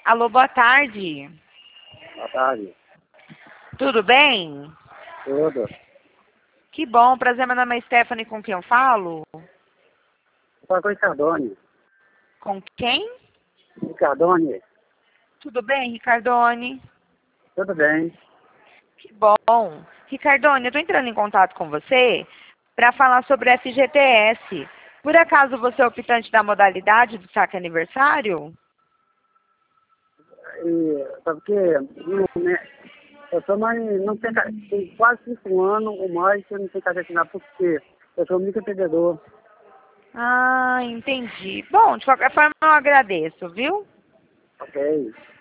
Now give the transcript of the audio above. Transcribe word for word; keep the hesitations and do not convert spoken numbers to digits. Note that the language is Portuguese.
Alô, boa tarde. Boa tarde. Tudo bem? Tudo. Que bom, prazer, meu nome é Stephanie, com quem eu falo? Fala com o Ricardone. Com quem? Ricardone. Tudo bem, Ricardone? Tudo bem. Que bom. Ricardone, eu estou entrando em contato com você para falar sobre F G T S. Por acaso você é optante da modalidade do saque aniversário? E, sabe que não, né, eu sou mais, não tenho, ca- tem quase cinco anos ou mais que eu não tenho carteira assinada porque eu sou microempreendedor. Ah, entendi. Bom, de qualquer forma eu agradeço, viu? Ok?